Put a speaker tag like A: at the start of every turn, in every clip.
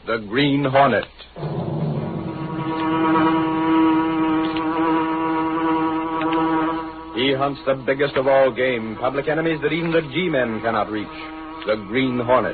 A: the Green Hornet. He hunts the biggest of all game, public enemies that even the G-men cannot reach, the Green Hornet.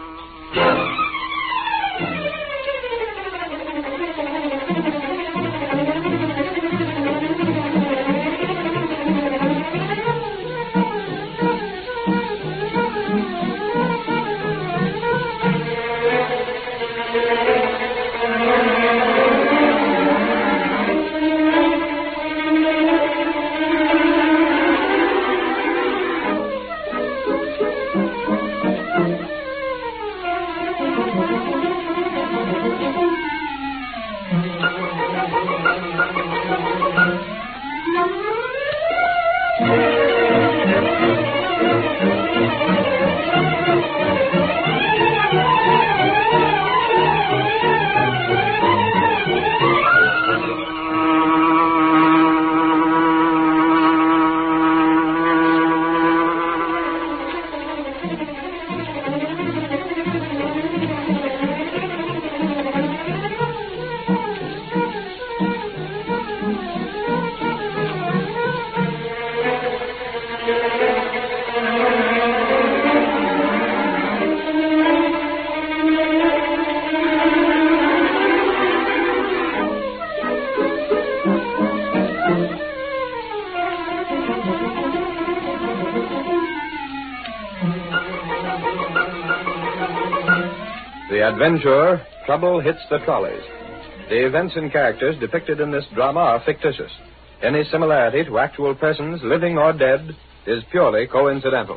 A: The adventure, Trouble Hits the Trolleys. The events and characters depicted in this drama are fictitious. Any similarity to actual persons, living or dead, is purely coincidental.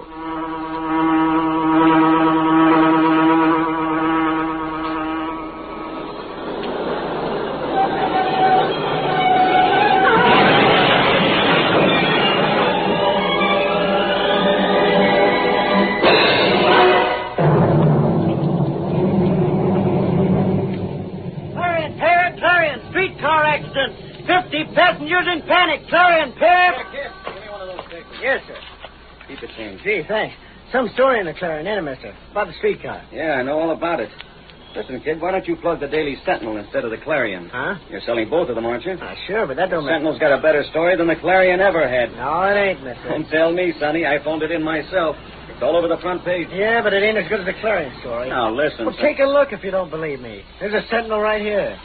B: Passengers in panic. Clarion, Pip.
C: Give me one of those papers.
B: Yes, sir.
C: Keep it clean.
B: Gee, thanks. Some story in the Clarion, ain't it, mister? About the streetcar.
C: Yeah, I know all about it. Listen, kid, why don't you plug the Daily Sentinel instead of the Clarion?
B: Huh?
C: You're selling both of them, aren't you?
B: Sure, but that don't
C: The Sentinel's got a better story than the Clarion ever had.
B: No, it ain't, mister.
C: Don't tell me, Sonny. I phoned it in myself. It's all over the front page.
B: Yeah, but it ain't as good as the Clarion story.
C: Now, listen.
B: Well, take a look if you don't believe me. There's a Sentinel right here.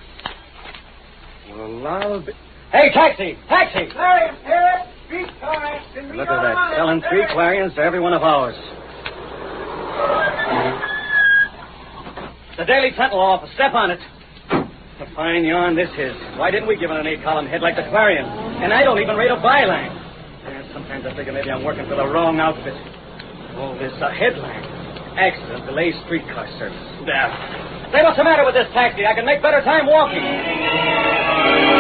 C: Well, I'll be... Hey, taxi! Taxi!
B: Clarion, Pip. Streetcar accident.
C: Look at that. Selling 3 Clarions to every one of ours. The Daily Sentinel office. Step on it. A fine yarn this is. Why didn't we give it an 8-column head like the Clarion? And I don't even rate a byline. Sometimes I figure maybe I'm working for the wrong outfit. Oh, this headline. Accident delays streetcar service. Say, what's the matter with this taxi? I can make better time walking.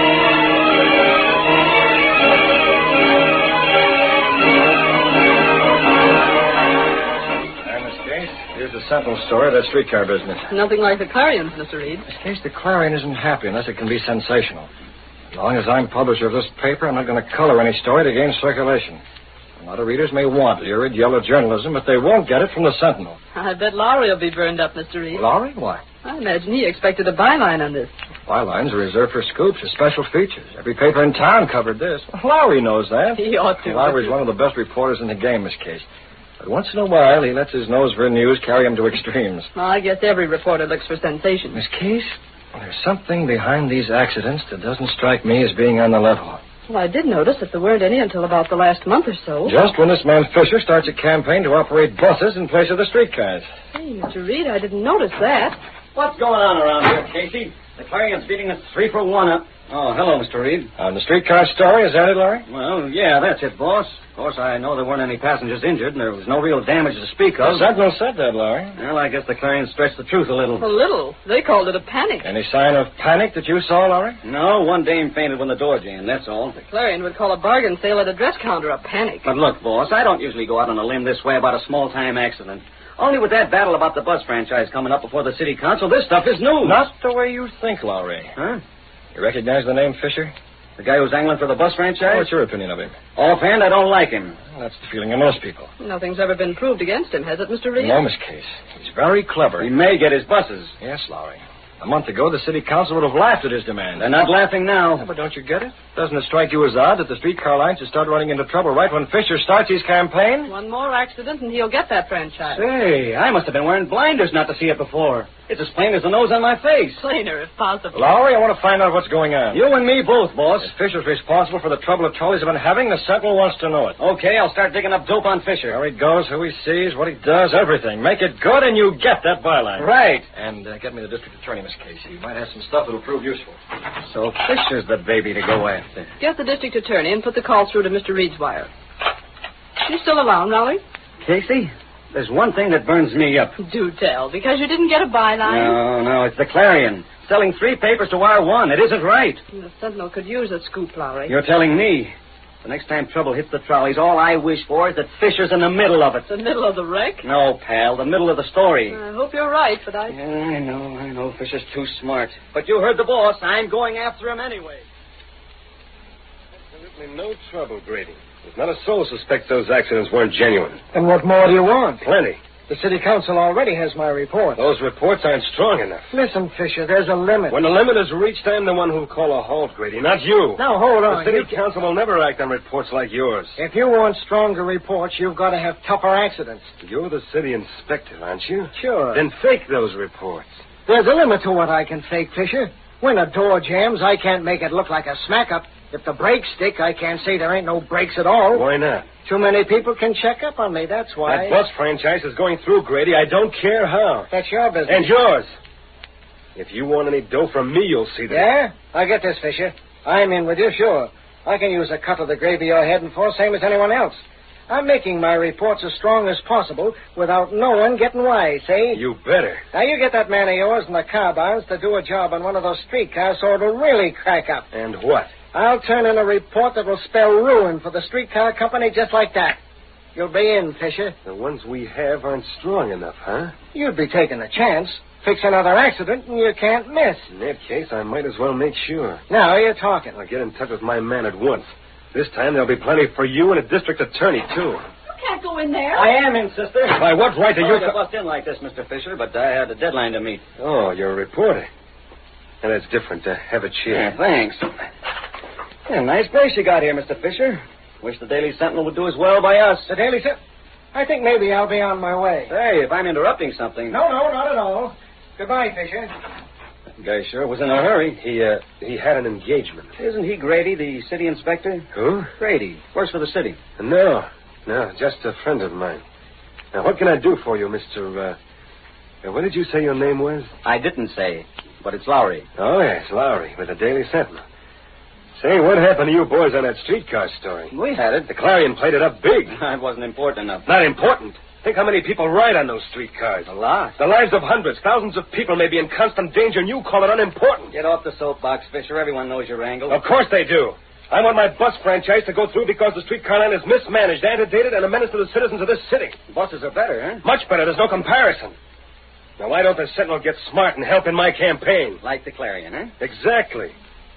A: Here's the Sentinel story of that streetcar business.
D: Nothing like the Clarion's, Mr. Reed.
A: In this case, the Clarion isn't happy unless it can be sensational. As long as I'm publisher of this paper, I'm not going to color any story to gain circulation. A lot of readers may want lurid yellow journalism, but they won't get it from the Sentinel.
D: I bet Lowry will be burned up, Mr. Reed.
A: Lowry? Why?
D: I imagine he expected a byline on this.
A: Bylines are reserved for scoops or special features. Every paper in town covered this. Lowry knows that.
D: He ought to.
A: Lowry's one of the best reporters in the game, Miss Case. But once in a while, he lets his nose for news carry him to extremes.
D: Well, I guess every reporter looks for sensation.
A: Miss Case, there's something behind these accidents that doesn't strike me as being on the level.
D: Well, I did notice that there weren't any until about the last month or so.
A: Just when this man Fisher starts a campaign to operate buses in place of the streetcars.
D: Hey, Mr. Reed, I didn't notice that.
C: What's going on around here, Casey? The Clarion's beating us 3 for 1 up. Oh, hello, Mr. Reed.
A: On the streetcar story, is that it, Larry?
C: Well, yeah, that's it, boss. Of course, I know there weren't any passengers injured, and there was no real damage to speak of.
A: The Sentinel said that, Larry.
C: Well, I guess the Clarion stretched the truth a little.
D: A little. They called it a panic.
A: Any sign of panic that you saw, Larry?
C: No, one dame fainted when the door jammed, that's all.
D: The Clarion would call a bargain sale at a dress counter a panic.
C: But look, boss, I don't usually go out on a limb this way about a small-time accident. Only with that battle about the bus franchise coming up before the city council, this stuff is news.
A: Not the way you think, Lowry.
C: Huh?
A: You recognize the name Fisher?
C: The guy who's angling for the bus franchise?
A: What's your opinion of him?
C: Offhand, I don't like him.
A: Well, that's the feeling of most people.
D: Nothing's ever been proved against him, has it, Mr. Reed?
A: No, Miss Case. He's very clever.
C: He may get his buses.
A: Yes, Lowry. A month ago, the city council would have laughed at his demand.
C: They're not laughing now.
A: Yeah, but don't you get it? Doesn't it strike you as odd that the streetcar lines should start running into trouble right when Fisher starts his campaign?
D: One more accident and he'll get that franchise.
C: Say, I must have been wearing blinders not to see it before. It's as plain as the nose on my face.
D: Plainer, if possible.
A: Lowry, I want to find out what's going on.
C: You and me both, boss.
A: If Fisher's responsible for the trouble the trolleys have been having, the Sentinel wants to know it.
C: Okay, I'll start digging up dope on Fisher.
A: Where he goes, who he sees, what he does, everything. Make it good and you get that byline.
C: Right.
A: And get me the district attorney, Miss Casey. He might have some stuff that'll prove useful.
C: So Fisher's the baby to go after.
D: Get the district attorney and put the call through to Mr. Reed's wire. You still around, Lowry?
C: Casey, there's one thing that burns me up.
D: Do tell, because you didn't get a byline.
C: No, it's the Clarion. Selling 3 papers to wire 1. It isn't right.
D: The Sentinel could use a scoop, Lowry.
C: You're telling me. The next time trouble hits the trolleys, all I wish for is that Fisher's in the middle of it.
D: The middle of the wreck?
C: No, pal, the middle of the story.
D: I hope you're right, but
C: Yeah, I know. Fisher's too smart. But you heard the boss. I'm going after him anyway.
E: Absolutely no trouble, Grady. There's not a soul suspects those accidents weren't genuine.
B: And what more do you want?
E: Plenty.
B: The city council already has my report.
E: Those reports aren't strong enough.
B: Listen, Fisher, there's a limit.
E: When the limit is reached, I'm the one who'll call a halt, Grady, not you.
B: Now, hold on.
E: The city council will never act on reports like yours.
B: If you want stronger reports, you've got to have tougher accidents.
E: You're the city inspector, aren't you?
B: Sure.
E: Then fake those reports.
B: There's a limit to what I can fake, Fisher. When a door jams, I can't make it look like a smack-up. If the brakes stick, I can't say there ain't no brakes at all.
E: Why not?
B: Too many people can check up on me, that's why.
E: That bus franchise is going through, Grady. I don't care how.
B: That's your business.
E: And yours. If you want any dough from me, you'll see that.
B: Yeah? I get this, Fisher. I'm in with you, sure. I can use a cut of the gravy you're heading for, same as anyone else. I'm making my reports as strong as possible without no one getting wise, see?
E: You better.
B: Now, you get that man of yours in the car barns to do a job on one of those streetcars so it'll really crack up.
E: And what?
B: I'll turn in a report that will spell ruin for the streetcar company just like that. You'll be in, Fisher.
E: The ones we have aren't strong enough, huh?
B: You'd be taking a chance. Fix another accident and you can't miss.
E: In that case, I might as well make sure.
B: Now you're talking.
E: I'll get in touch with my man at once. This time there'll be plenty for you and a district attorney, too.
D: You can't go in there.
C: I am in, sister.
E: By what right are you...
C: Sorry to bust in like this, Mr. Fisher, but I had a deadline to meet.
E: Oh, you're a reporter. And that's different. Have a chair.
C: Yeah, thanks. Yeah, nice place you got here, Mr. Fisher. Wish the Daily Sentinel would do as well by us.
B: The Daily Sentinel? I think maybe I'll be on my way.
C: Hey, if I'm interrupting something...
B: No, not at all. Goodbye, Fisher.
C: That guy sure was in a hurry.
E: He had an engagement.
C: Isn't he Grady, the city inspector?
E: Who?
C: Grady. Works for the city.
E: No, just a friend of mine. Now, what can I do for you, Mr. What did you say your name was?
C: I didn't say, but it's Lowry.
E: Oh, yes, Lowry, with the Daily Sentinel. Say, what happened to you boys on that streetcar story?
C: We had it.
E: The Clarion played it up big.
C: It wasn't important enough.
E: Not important. Think how many people ride on those streetcars.
C: A lot.
E: The lives of hundreds, thousands of people may be in constant danger, and you call it unimportant.
C: Get off the soapbox, Fisher. Everyone knows your angle.
E: Of course they do. I want my bus franchise to go through because the streetcar line is mismanaged, antedated, and a menace to the citizens of this city.
C: Buses are better, huh?
E: Much better. There's no comparison. Now, why don't the Sentinel get smart and help in my campaign?
C: Like the Clarion, huh?
E: Exactly.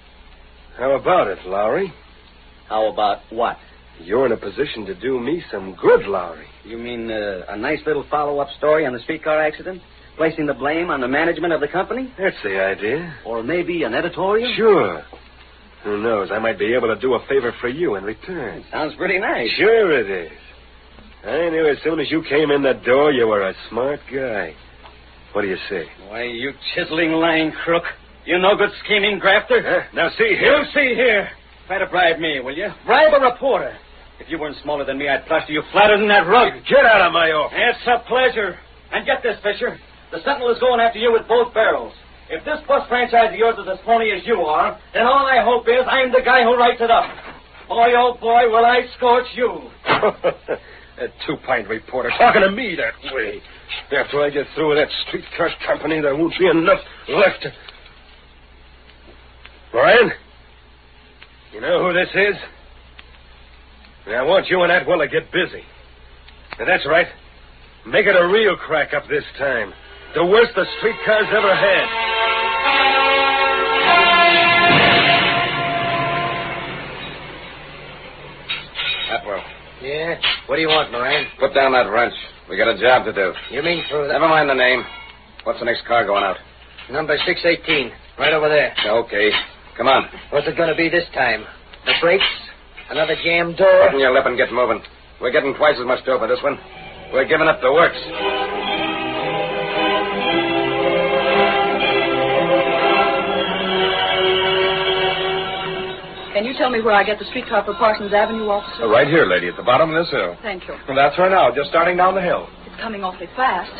E: How about it, Lowry?
C: How about what?
E: You're in a position to do me some good, Lowry.
C: You mean a nice little follow-up story on the streetcar accident? Placing the blame on the management of the company?
E: That's the idea.
C: Or maybe an editorial?
E: Sure. Who knows? I might be able to do a favor for you in return.
C: Sounds pretty nice.
E: Sure it is. I knew as soon as you came in the door you were a smart guy. What do you say?
C: Why, you chiseling lying crook. You no good scheming grafter.
E: Huh? Now, see here.
C: You see here. Try to bribe me, will you? Bribe a reporter. If you weren't smaller than me, I'd plaster you flatter than that rug.
E: Get out of my office.
C: It's a pleasure. And get this, Fisher. The Sentinel is going after you with both barrels. If this bus franchise of yours is as phony as you are, then all I hope is I'm the guy who writes it up. Boy, oh boy, will I scorch you.
E: That two-pint reporter talking to me that way. After I get through with that streetcar company, there won't be enough left to... Brian? You know who this is? I want you and Atwell to get busy. Now, that's right. Make it a real crack-up this time. The worst the streetcars ever had.
B: Yeah? What do you want, Moran?
F: Put down that wrench. We got a job to do.
B: You mean through
F: Never mind the name. What's the next car going out?
B: Number 618, right over there.
F: Okay. Come on.
B: What's it going to be this time? The brakes? Another jammed door?
F: Open your lip and get moving. We're getting twice as much dough for this one. We're giving up the works.
D: Can you tell me where I get the streetcar for Parsons Avenue, officer?
A: Right here, lady, at the bottom of this hill.
D: Thank you.
A: Well, that's her now, just starting down the hill.
D: It's coming awfully fast.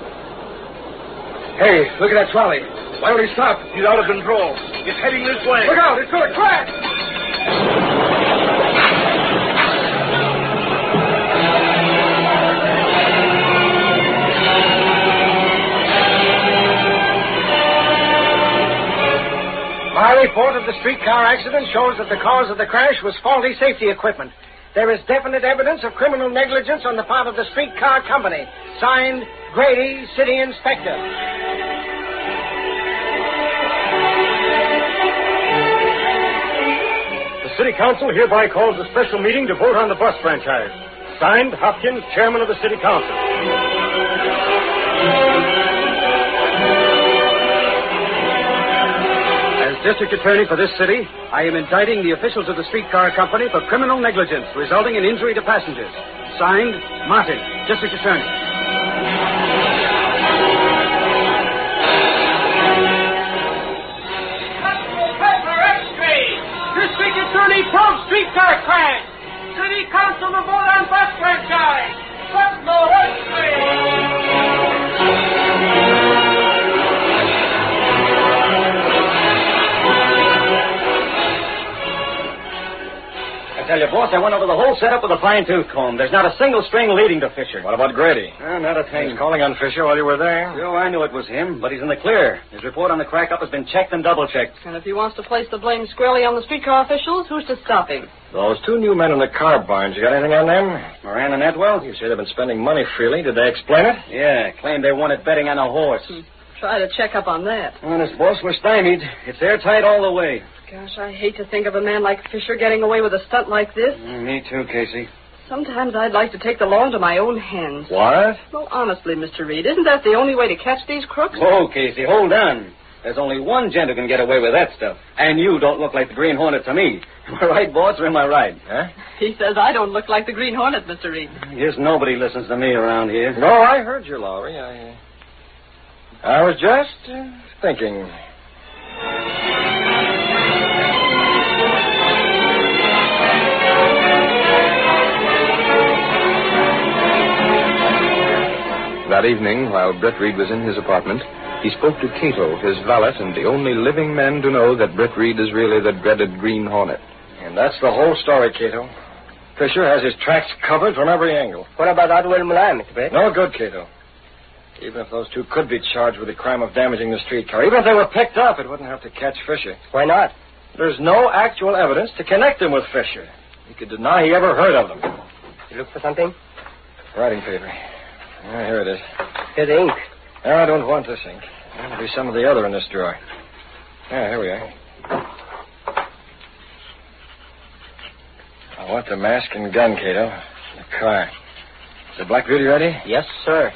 E: Hey, look at that trolley. Why don't he stop? He's out of control. It's heading this way. Look out, it's going to crash!
B: My report of the streetcar accident shows that the cause of the crash was faulty safety equipment. There is definite evidence of criminal negligence on the part of the streetcar company. Signed, Grady, City Inspector.
E: The City Council hereby calls a special meeting to vote on the bus franchise. Signed, Hopkins, Chairman of the City Council.
C: District Attorney for this city, I am indicting the officials of the streetcar company for criminal negligence resulting in injury to passengers. Signed, Martin, District Attorney.
G: District Attorney proves streetcar crash. City Council to vote on bus franchise. Butler
C: I tell you, boss, I went over the whole setup with a fine-tooth comb. There's not a single string leading to Fisher.
A: What about Grady?
C: Not a thing.
A: He's calling on Fisher while you were there.
C: Sure, I knew it was him, but he's in the clear. His report on the crack-up has been checked and double-checked.
D: And if he wants to place the blame squarely on the streetcar officials, who's to stop him?
A: Those two new men in the car barns, you got anything on them?
C: Moran and Atwell?
A: You say they've been spending money freely. Did they explain it?
C: Yeah, claimed they won it betting on a horse.
D: Try to check up on that.
C: Honest, boss, we're stymied. It's airtight all the way.
D: Gosh, I hate to think of a man like Fisher getting away with a stunt like this.
C: Me too, Casey.
D: Sometimes I'd like to take the law into my own hands.
A: What?
D: Well, honestly, Mr. Reed, isn't that the only way to catch these crooks?
C: Whoa, Casey, hold on. There's only one gent who can get away with that stuff. And you don't look like the Green Hornet to me. Am I right, boss, or am I right?
A: Huh?
D: He says I don't look like the Green Hornet, Mr. Reed.
C: Guess nobody listens to me around here.
A: No, I heard you, Lowry. I was just thinking. That evening, while Britt Reed was in his apartment, he spoke to Cato, his valet, and the only living man to know that Britt Reed is really the dreaded Green Hornet.
F: And that's the whole story, Cato. Fisher has his tracks covered from every angle.
B: What about Atwell Milan, Mr. Brett?
F: No good, Cato. Even if those two could be charged with the crime of damaging the streetcar, even if they were picked up, it wouldn't have to catch Fisher.
B: Why not?
F: There's no actual evidence to connect him with Fisher. He could deny he ever heard of them.
B: You look for something?
F: Writing paper. Here it is.
B: Here's ink.
F: No, I don't want this ink. There'll be some of the other in this drawer. Here we are. I want the mask and gun, Cato. The car. Is the Black Beauty ready?
B: Yes, sir.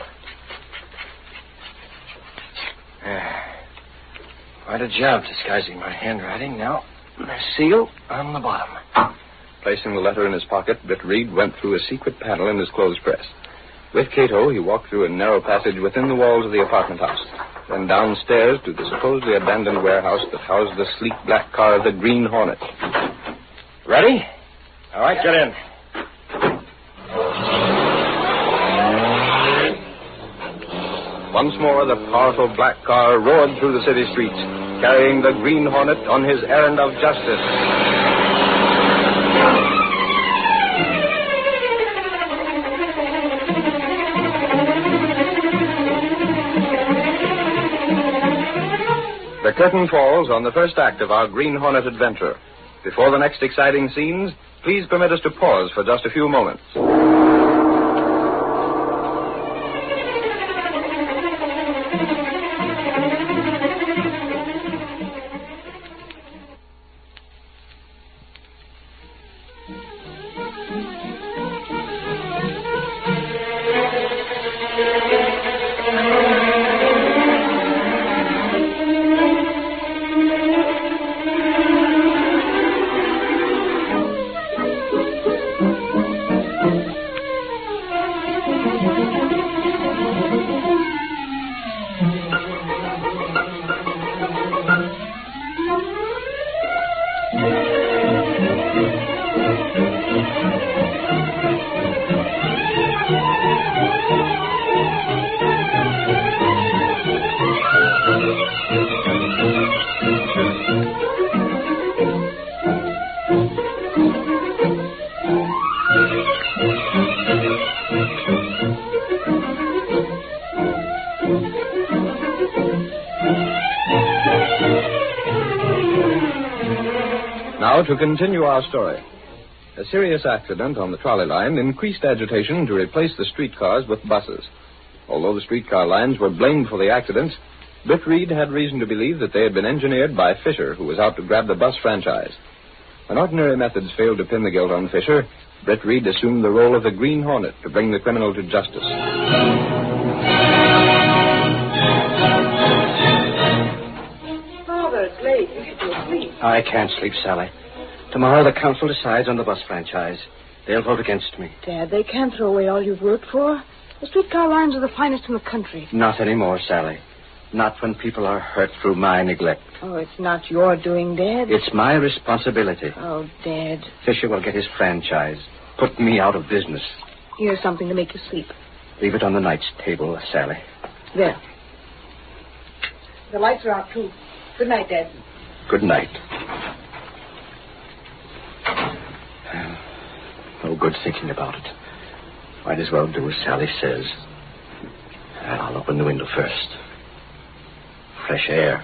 F: Quite a job disguising my handwriting. Now, the seal on the bottom.
A: Placing the letter in his pocket, Britt Reed went through a secret panel in his clothes press. With Cato, he walked through a narrow passage within the walls of the apartment house, then downstairs to the supposedly abandoned warehouse that housed the sleek black car of the Green Hornet.
F: Ready? All right, get in.
A: Once more, the powerful black car roared through the city streets, carrying the Green Hornet on his errand of justice. The curtain falls on the first act of our Green Hornet adventure. Before the next exciting scenes, please permit us to pause for just a few moments. now to continue our story. A serious accident on the trolley line increased agitation to replace the streetcars with buses. Although the streetcar lines were blamed for the accidents, Britt Reed had reason to believe that they had been engineered by Fisher, who was out to grab the bus franchise. When ordinary methods failed to pin the guilt on Fisher, Britt Reed assumed the role of the Green Hornet to bring the criminal to justice.
D: Father, it's late. You should be asleep.
B: I can't sleep, Sally. Tomorrow the council decides on the bus franchise. They'll vote against me.
D: Dad, they can't throw away all you've worked for. The streetcar lines are the finest in the country.
B: Not anymore, Sally. Not when people are hurt through my neglect.
D: Oh, it's not your doing, Dad.
B: It's my responsibility.
D: Oh, Dad.
B: Fisher will get his franchise. Put me out of business.
D: Here's something to make you sleep.
B: Leave it on the night's table, Sally.
D: There. The lights are out, too. Good night, Dad.
B: Good night. No good thinking about it. Might as well do as Sally says. I'll open the window first. Fresh air.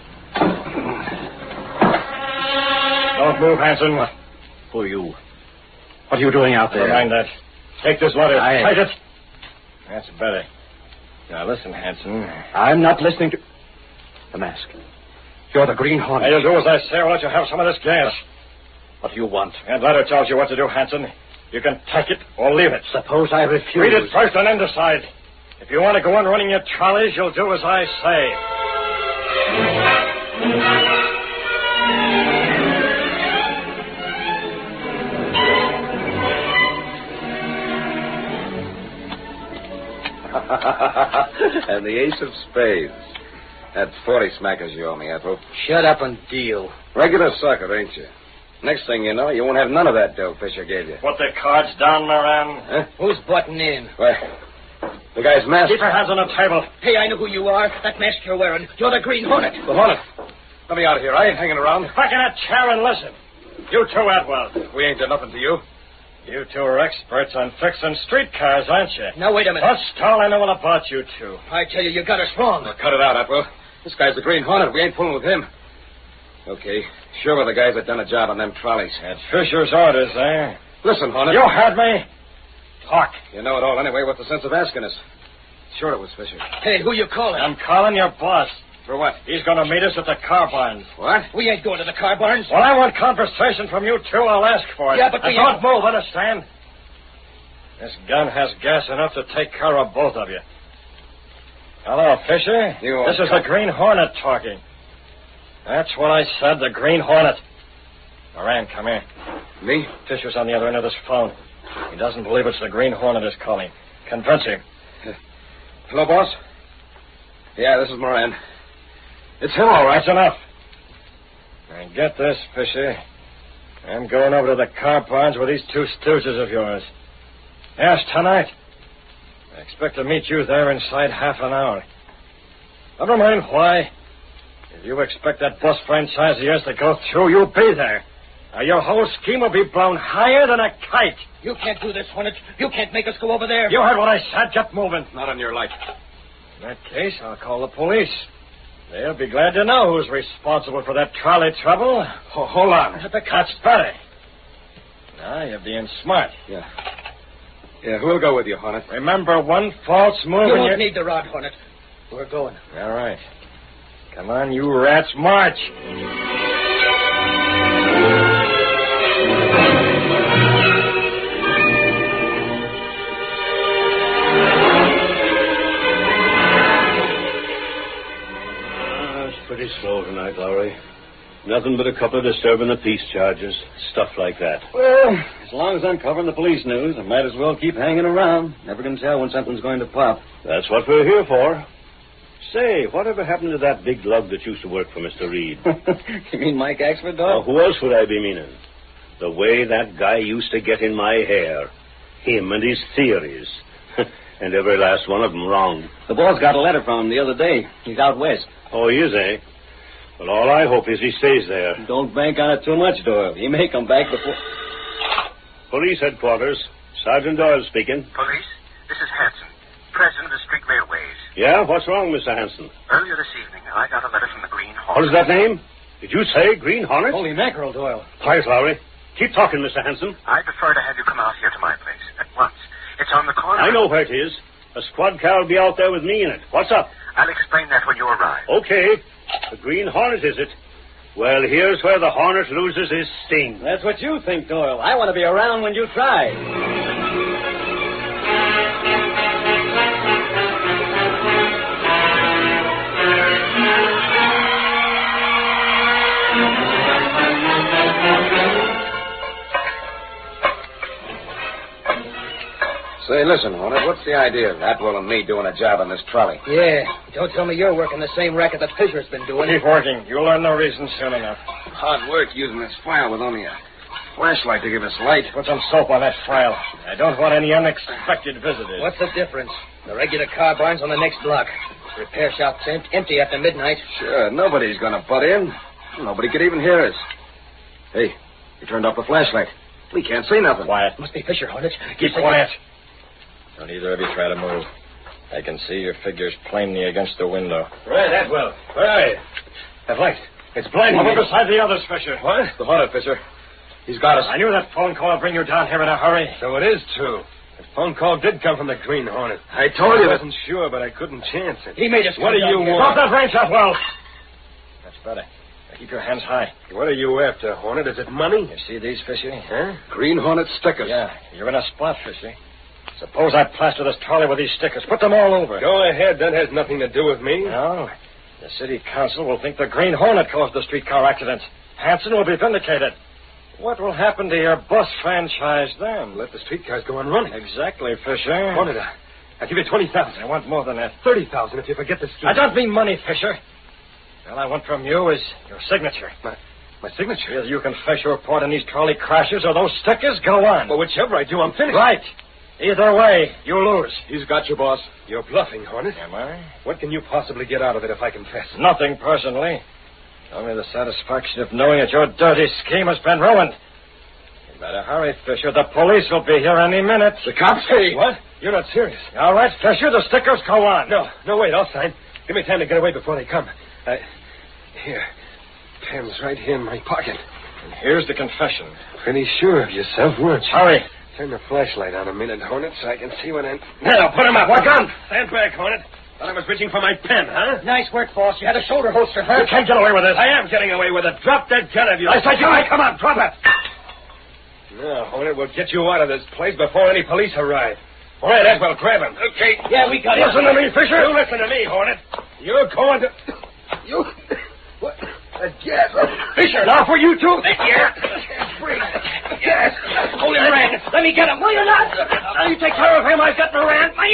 F: Don't move, Hanson.
B: Who are you? What are you doing out there?
F: Never mind that. Take this letter.
B: Aye.
F: Take it. That's better. Now, listen, Hanson.
B: I'm not listening to... The mask. You're the Green Hornet.
F: You'll do as I say, or let you have some of this gas.
B: What do you want?
F: That letter tells you what to do, Hanson. You can take it or leave it.
B: Suppose I refuse.
F: Read it first and then decide. If you want to go on running your trolleys, you'll do as I say.
H: And the ace of spades. That 40 smackers you owe me, Ethel.
B: Shut up and deal.
H: Regular sucker, ain't you? Next thing you know, you won't have none of that dough Fisher gave you.
E: Put the cards down, Moran.
H: Huh?
B: Who's butting in?
H: Well, the guy's mask.
E: Keep your hands on the table.
B: Hey, I know who you are. That mask you're wearing. You're the Green Hornet.
H: The Hornet. Let me out of here. I ain't hanging around.
E: Back in that chair and listen. You too, Atwell.
H: We ain't done nothing to you.
E: You two are experts on fixing streetcars, aren't you?
B: Now, wait a minute.
E: What's all I know about you two?
B: I tell you, you got us wrong.
H: Well, cut it out, Atwell. This guy's the Green Hornet. We ain't fooling with him. Okay. Sure were the guys that done a job on them trolleys.
E: At Fisher's orders, eh?
H: Listen, Hornet.
E: You heard me. Talk.
H: You know it all anyway. What's the sense of asking us? Sure it was Fisher.
B: Hey, who you calling?
E: I'm calling your boss.
H: For what?
E: He's going to meet us at the car barns.
H: What?
B: We ain't going to the car barns.
E: When I want conversation from you two, I'll ask for it.
B: Yeah, but
E: and
B: we
E: don't move, understand? This gun has gas enough to take care of both of you. Hello, Fisher. This is the Green Hornet talking. That's what I said, the Green Hornet. Moran, come here.
H: Me?
E: Fisher's on the other end of this phone. He doesn't believe it's the Green Hornet is calling. Convince him.
H: Hello, boss? Yeah, this is Moran. It's him, all right.
E: That's enough. And get this, Fisher. I'm going over to the car barns with these two stooges of yours. Yes, tonight. I expect to meet you there inside half an hour. Never mind why. If you expect that bus franchise of yours to go through, you'll be there. Or your whole scheme will be blown higher than a kite.
B: You can't do this, Hornet. You can't make us go over there.
E: You heard what I said. Get moving.
H: Not on your life.
E: In that case, I'll call the police. They'll be glad to know who's responsible for that trolley trouble.
H: Hold on.
E: That's better. Now, you're being smart.
H: Yeah, who'll go with you, Hornet?
E: Remember, one false move
B: You
E: and
B: won't need the rod, Hornet. We're going.
E: All right. Come on, you rats, march.
I: It's pretty slow tonight, Lowry. Nothing but a couple of disturbing the peace charges. Stuff like that.
F: Well, as long as I'm covering the police news, I might as well keep hanging around. Never can tell when something's going to pop.
I: That's what we're here for. Say, whatever happened to that big lug that used to work for Mr. Reed?
F: You mean Mike Axford,
I: Now,
F: dog?
I: who else would I be meaning? The way that guy used to get in my hair. Him and his theories. And every last one of them wrong.
F: The boss got a letter from him the other day. He's out west.
I: Oh, he is, eh? Well, all I hope is he stays there.
F: Don't bank on it too much, Doyle. He may come back before...
I: Police headquarters. Sergeant Doyle speaking.
J: Police, this is Hanson, president of the Street Railways.
I: Yeah? What's wrong, Mr. Hanson?
J: Earlier this evening, I got a letter from the Green Hornet.
I: What is that name? Did you say Green Hornet?
C: Holy mackerel, Doyle.
I: Quiet, Lowry. Keep talking, Mr. Hanson.
J: I prefer to have you come out here to my place at once. It's on the corner.
I: I know where it is. A squad car will be out there with me in it. What's up?
J: I'll explain that when you arrive.
I: Okay. The Green Hornet, is it? Well, here's where the Hornet loses his sting.
C: That's what you think, Doyle. I want to be around when you try.
F: Say, listen, Hornet, what's the idea of Atwell and me doing a job on this trolley?
B: Yeah. Don't tell me you're working the same racket that Fisher's been doing.
F: Keep working. You'll learn no reason soon enough. Hard work using this file with only a flashlight to give us light.
E: Put some soap on that file. I don't want any unexpected visitors.
B: What's the difference? The regular car barn's on the next block. Repair shop's empty after midnight.
F: Sure, nobody's going to butt in. Nobody could even hear us. Hey, you turned off the flashlight. We can't see nothing.
E: Quiet.
B: Must be Fisher, Hornet.
E: Keep quiet. Don't either of you try to move. I can see your figures plainly against the window. Right, Atwell. Where are you? That light. It's blinding me. Beside the others, Fisher.
F: What? The Hornet, Fisher. He's got us.
E: I knew that phone call would bring you down here in a hurry.
K: So it is true. The phone call did come from the Green Hornet.
F: I told you.
K: I wasn't sure, but I couldn't chance it.
B: He made us.
K: What do you
E: Drop
K: want?
E: that range, Atwell. That's better. Now keep your hands high.
K: What are you after, Hornet? Is it money?
E: You see these, Fisher?
K: Huh?
F: Green Hornet stickers.
E: Yeah, you're in a spot, Fisher. Suppose I plaster this trolley with these stickers. Put them all over.
K: Go ahead. That has nothing to do with me.
E: No. The city council will think the Green Hornet caused the streetcar accident. Hanson will be vindicated. What will happen to your bus franchise then?
K: Let the streetcars go on running.
E: Exactly, Fisher.
K: Hornet, I'll give you 20,000.
E: I want more than that.
K: 30,000 if you forget the street.
E: I don't mean money, Fisher. All I want from you is your signature.
K: My signature?
E: Either you confess your part in these trolley crashes or those stickers go on.
K: Well, whichever I do, I'm finished.
E: Right. Either way, you lose.
K: He's got you, boss. You're bluffing, Hornet.
E: Am I?
K: What can you possibly get out of it if I confess?
E: Nothing personally. Only the satisfaction of knowing that your dirty scheme has been ruined. You better hurry, Fisher. The police will be here any minute.
F: The cops?
K: Hey, what? You're not serious.
E: All right, Fisher, the stickers go on.
K: No, wait, I'll sign. Give me time to get away before they come. Here. Pen's right here in my pocket.
E: And here's the confession.
K: Pretty sure of yourself, weren't you?
E: Hurry.
K: Turn the flashlight on a minute, Hornet, so I can see what I'm...
E: Now, put him up. What gun?
K: Stand back, Hornet. Thought I was reaching for my pen, huh?
B: Nice work, boss. You had a shoulder holster, huh?
E: You can't get away with this.
K: I am getting away with it. Drop that gun of yours.
E: I said you might. Come on, drop it.
K: No, Hornet, we'll get you out of this place before any police arrive. All right, Atwell, grab him. Okay.
B: Yeah, we got it.
K: Listen to me, Fisher. You listen to me, Hornet. You're going to... You... What? Yes.
E: Fisher, now for you too.
K: Yeah. Yes.
B: Hold your hand. Let me get him. Will you not?
E: Now you take care of him. I've got the ran.
B: My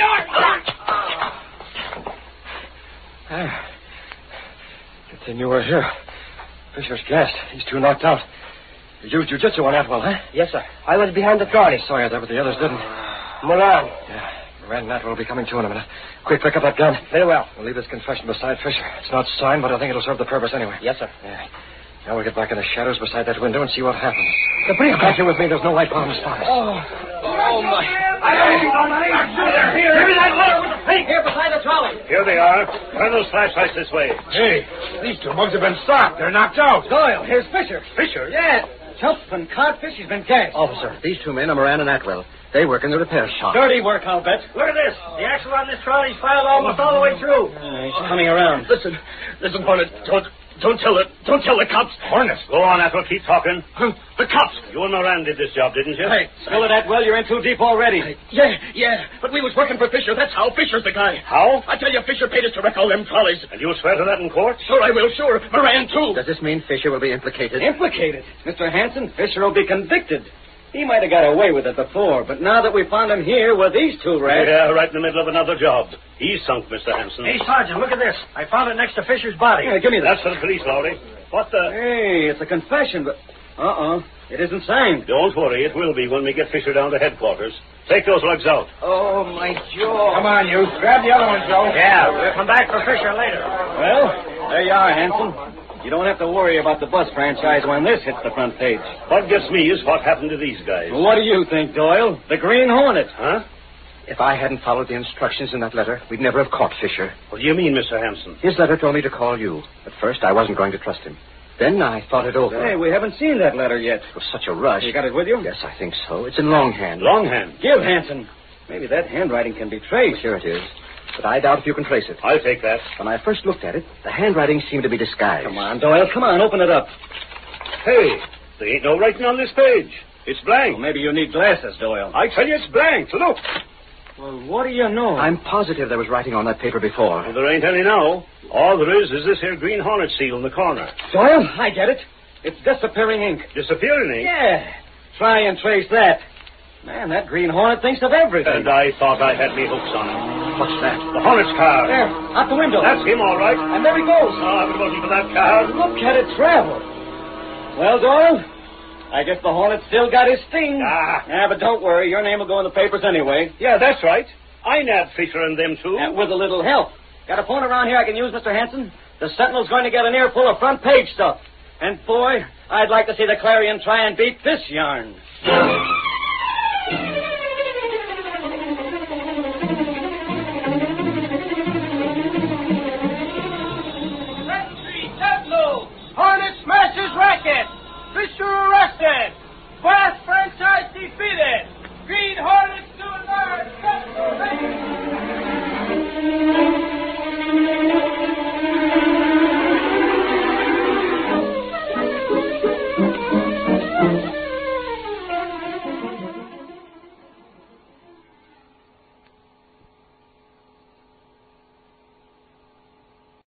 B: arm.
E: Good thing you were here. Fisher's gassed. He's too knocked out. You used jujitsu on Atwell, huh?
B: Yes, sir. I was behind the trolley.
E: Sorry that, but the others didn't.
B: Moran.
E: Yeah. Moran and Atwell will be coming to in a minute. Quick, pick up that gun.
B: Very well.
E: We'll leave this confession beside Fisher. It's not signed, but I think it'll serve the purpose anyway.
B: Yes, sir.
E: Yeah. Now we'll get back in the shadows beside that window and see what happens. The brief back here with me. There's no light on the spot.
B: Oh, my.
E: They're here. Give me that letter with the paint.
B: Here beside the trolley.
I: Here they are. Turn those flashlights this way.
K: Hey, these two mugs have been stopped. They're knocked out.
B: Doyle, here's Fisher.
K: Fisher?
B: Yeah. Jumped and codfish. He's been gassed.
F: Officer, these two men are Moran and Atwell. They work in the repair shop.
C: Dirty work, I'll bet.
G: Look at this. The axle on this trolley's filed almost all the way through.
C: He's coming around.
G: Listen, Hornet. Don't tell the cops.
I: Hornet. Go on, Atwell. Keep talking.
G: The cops.
I: You and Moran did this job, didn't you?
C: Hey, spill it that well. You're in too deep already.
G: Yeah. But we was working for Fisher. That's how. Fisher's the guy.
I: How?
G: I tell you, Fisher paid us to wreck all them trolleys.
I: And you'll swear to that in court?
G: Sure I will, sure. Moran, too.
F: Does this mean Fisher will be implicated?
C: Implicated? Mr. Hanson, Fisher will be convicted. He might have got away with it before, but now that we found him here with these two rats...
I: Yeah, right in the middle of another job. He's sunk, Mr. Hanson.
E: Hey, Sergeant, look at this. I found it next to Fisher's body.
C: Yeah, give me that.
I: That's for the police, Lowry. What the...
C: Hey, it's a confession, but... It isn't signed.
I: Don't worry, it will be when we get Fisher down to headquarters. Take those lugs out.
B: Oh, my jaw.
K: Come on, you. Grab the other one, Joe.
E: Yeah, we'll come back for Fisher later.
C: Well, there you are, Hanson. You don't have to worry about the bus franchise when this hits the front page.
I: What gets me is what happened to these guys.
C: Well, what do you think, Doyle? The Green Hornet.
I: Huh?
F: If I hadn't followed the instructions in that letter, we'd never have caught Fisher.
I: What do you mean, Mr. Hanson?
F: His letter told me to call you. At first, I wasn't going to trust him. Then I thought it over.
C: Hey, we haven't seen that letter yet.
F: It was such a rush.
C: You got it with you?
F: Yes, I think so. It's in longhand.
I: Longhand.
C: Give, Hanson. Maybe that handwriting can be traced.
F: Here it is. But I doubt if you can trace it.
I: I'll take that.
F: When I first looked at it, the handwriting seemed to be disguised.
C: Come on, Doyle. Come on, open it up.
I: Hey, there ain't no writing on this page. It's blank.
C: Well, maybe you need glasses, Doyle.
I: I tell you, it's blank. Look.
C: Well, what do you know?
F: I'm positive there was writing on that paper before.
I: Well, there ain't any now. All there is this here Green Hornet seal in the corner.
C: Doyle, I get it. It's disappearing ink.
I: Disappearing ink?
C: Yeah. Try and trace that. Man, that Green Hornet thinks of everything.
I: And I thought I had me hooks on him.
F: What's that?
I: The Hornet's car.
C: There, out the window.
I: That's him, all right.
C: And there he goes.
I: Oh, if it wasn't for that car.
C: Look at it travel. Well, Doyle, I guess the Hornet still got his sting. Yeah, but don't worry. Your name will go in the papers anyway.
I: Yeah, that's right. I nabbed Fisher and them, too.
C: With a little help. Got a phone around here I can use, Mr. Hanson? The Sentinel's going to get an earful of front-page stuff. And, boy, I'd like to see the Clarion try and beat this yarn.